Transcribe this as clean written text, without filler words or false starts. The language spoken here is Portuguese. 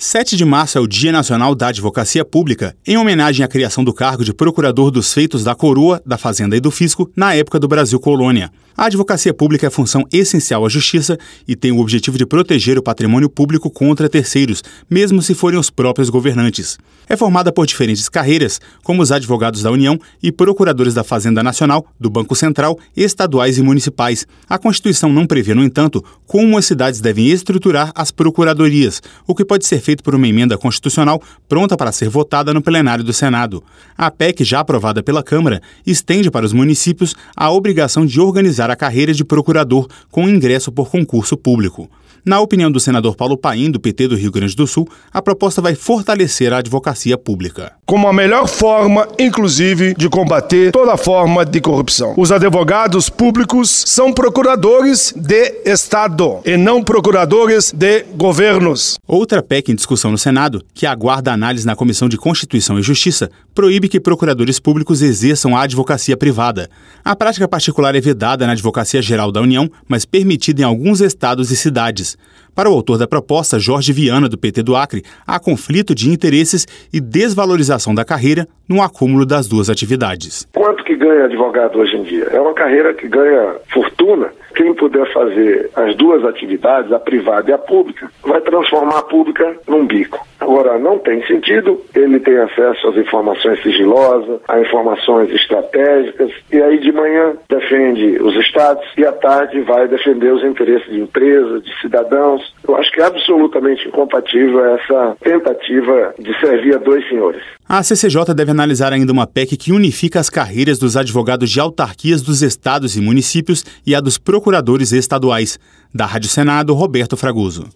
7 de março é o Dia Nacional da Advocacia Pública, em homenagem à criação do cargo de Procurador dos Feitos da Coroa, da Fazenda e do Fisco na época do Brasil Colônia. A advocacia pública é função essencial à justiça e tem o objetivo de proteger o patrimônio público contra terceiros, mesmo se forem os próprios governantes. É formada por diferentes carreiras, como os advogados da União e procuradores da Fazenda Nacional, do Banco Central, estaduais e municipais. A Constituição não prevê, no entanto, como as cidades devem estruturar as procuradorias, o que pode ser feito por uma emenda constitucional pronta para ser votada no plenário do Senado. A PEC, já aprovada pela Câmara, estende para os municípios a obrigação de organizar a carreira de procurador com ingresso por concurso público. Na opinião do senador Paulo Paim, do PT do Rio Grande do Sul, a proposta vai fortalecer a advocacia pública. Como a melhor forma, inclusive, de combater toda forma de corrupção. Os advogados públicos são procuradores de Estado e não procuradores de governos. Outra PEC em discussão no Senado, que aguarda análise na Comissão de Constituição e Justiça, proíbe que procuradores públicos exerçam a advocacia privada. A prática particular é vedada na Advocacia Geral da União, mas permitida em alguns estados e cidades. Para o autor da proposta, Jorge Viana, do PT do Acre, há conflito de interesses e desvalorização da carreira no acúmulo das duas atividades. Quanto que ganha advogado hoje em dia? É uma carreira que ganha fortuna. Quem puder fazer as duas atividades, a privada e a pública, vai transformar a pública num bico. Agora, não tem sentido, ele tem acesso às informações sigilosas, a informações estratégicas, e aí de manhã defende os estados e à tarde vai defender os interesses de empresas, de cidadãos. Eu acho que é absolutamente incompatível essa tentativa de servir a dois senhores. A CCJ deve analisar ainda uma PEC que unifica as carreiras dos advogados de autarquias dos estados e municípios e a dos procuradores estaduais. Da Rádio Senado, Roberto Fragoso.